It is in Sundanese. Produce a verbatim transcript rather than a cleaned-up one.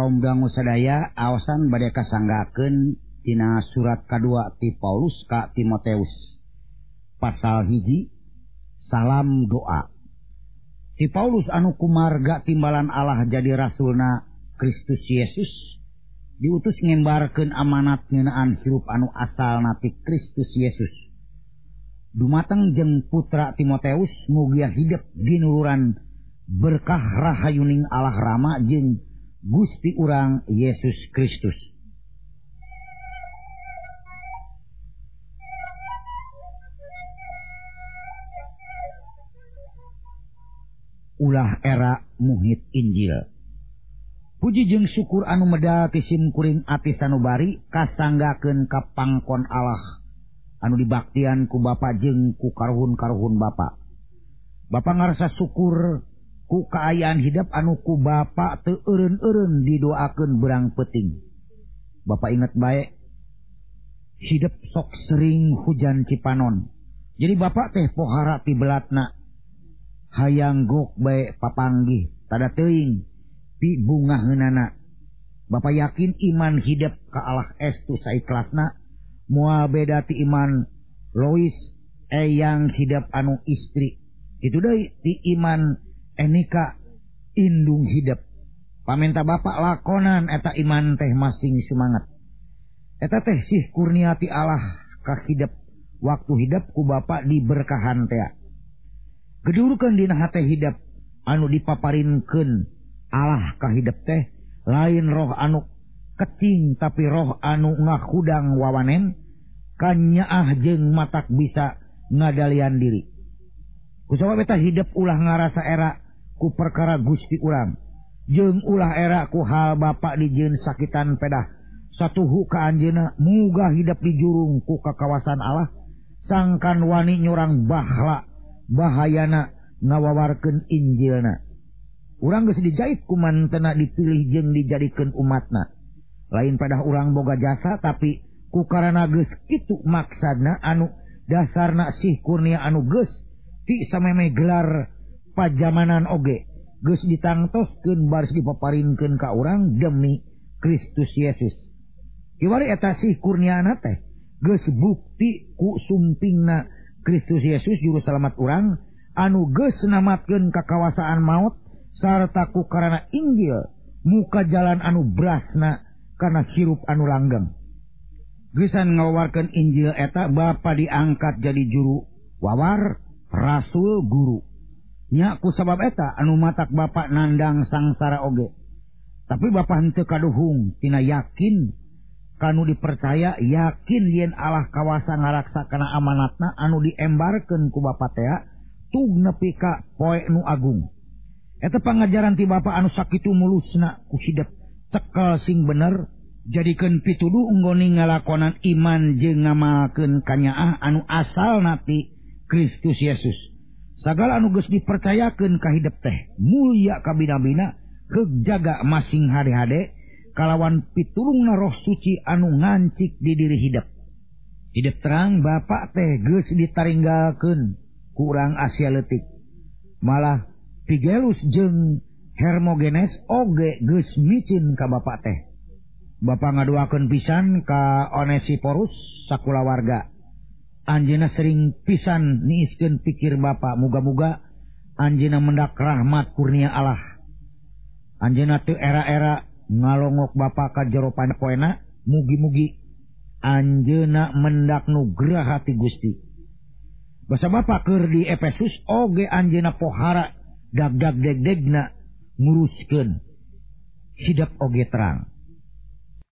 kaum dangu sadaya awasan bade kasanggakeun tina surat kadua ti Paulus ka Timoteus pasal hiji salam doa. Ti Paulus anu kumarga timbalan Allah jadi rasulna Kristus Yesus diutus ngembarkeun amanat ngeunaan hirup anu asalna ti Kristus Yesus. Dumateng jeung putra Timoteus mugia hidup ginuluran berkah rahayuning Allah Rama jeung Gusti urang Yesus Kristus. Ulah era muhit Injil. Puji jeung syukur anu medal ti simkuring ati sanubari kasanggakeun ka pangkon Allah anu dibaktian ku Bapa jeung ku karuhun-karuhun Bapa. Bapa ngarasa syukur ku kaayaan hidup anu ku Bapa teu eureun-eureun didoakeun berang peuting. Bapa inget bae hidup sok sering hujan cipanon. Jadi Bapa teh pohara ti belatna hayang gok bae papanggih tada teuing pi bungaheunana. Bapa yakin iman hidup ka Allah estu saiklasna moal beda ti iman Lois eyang hidup anu istri. Itu deui ti iman Enika indung hidup. Pamenta Bapa lakonan eta iman teh masing semangat. Eta teh sih kurnia ti Allah ka hidup waktu hidup ku Bapa diberkahan teh. Gedurkeun dina hate hidup anu dipaparinkeun Allah ka hidup teh lain roh anu kecing tapi roh anu ngakudang wawanen kanyaah jeung matak bisa ngadalian diri. Kusabab eta hidup ulah ngarasa era ku perkara Gusti urang jeung ulah era ku hal Bapa dijieun sakitan pedah satuhu ka anjeunna muga hidup dijurung ku kakawasan Allah sangkan wani nyorang bahla bahayana ngawawarkeun Injilna. Urang geus dijait ku mantena dipilih jeung dijadikeun umatna. Lain pedah urang boga jasa tapi ku karana geus kitu maksadna anu dasarna sih kurnia anu geus ti sameme gelar pajamanan oge geus ditangtoskeun baris dipaparinkeun ka urang demi Kristus Yesus. Kiwari eta sih kurniana teh geus bukti ku sumpingna Kristus Yesus juru selamat urang anu geus namatkeun kakawasaan maut sarta ku karana Injil muka jalan anu brasna kana hirup anu langgeng. Geusan ngawarkeun Injil eta Bapa diangkat jadi juru wawar rasul guru. Nya ku sabab eta anu matak Bapa nandang sangsara oge. Tapi Bapa henteu kaduhung tina yakin kanu dipercaya yakin yen Allah kawasa ngaraksakana amanatna anu diembarkeun ku Bapa teh tug nepi ka poe nu agung. Eta pangajaran ti Bapa anu sakitu mulusna ku hidup cekel sing bener jadikeun pituduh enggoni ngalakonan iman jeung ngamalkeun kanyaah anu asalna ti Kristus Yesus. Sagala anu geus dipercayakeun ka hidup teh mulia ka bina-bina keug jaga masing hade-hade kalawan pitulungna Roh Suci anu ngancik di diri hidup. Hidup terang Bapa teh geus ditaringgalkeun ku urang Asia leutik. Malah Pigelus jeung Hermogenes oge geus micin ka Bapa teh. Bapa ngaduakeun pisan ka Onesiporus sakulawarga. Anjeunna sering pisan niiskeun pikir Bapa muga-muga anjeunna mendak rahmat kurnia Allah. Anjeunna teu era-era ngalongok Bapa ka jero poena mugi-mugi anjeunna mendak nugrah hati Gusti. Basa Bapa keur di Efesus oge anjeunna pohara dag-dag deg-degna nguruskeun hidup oge terang.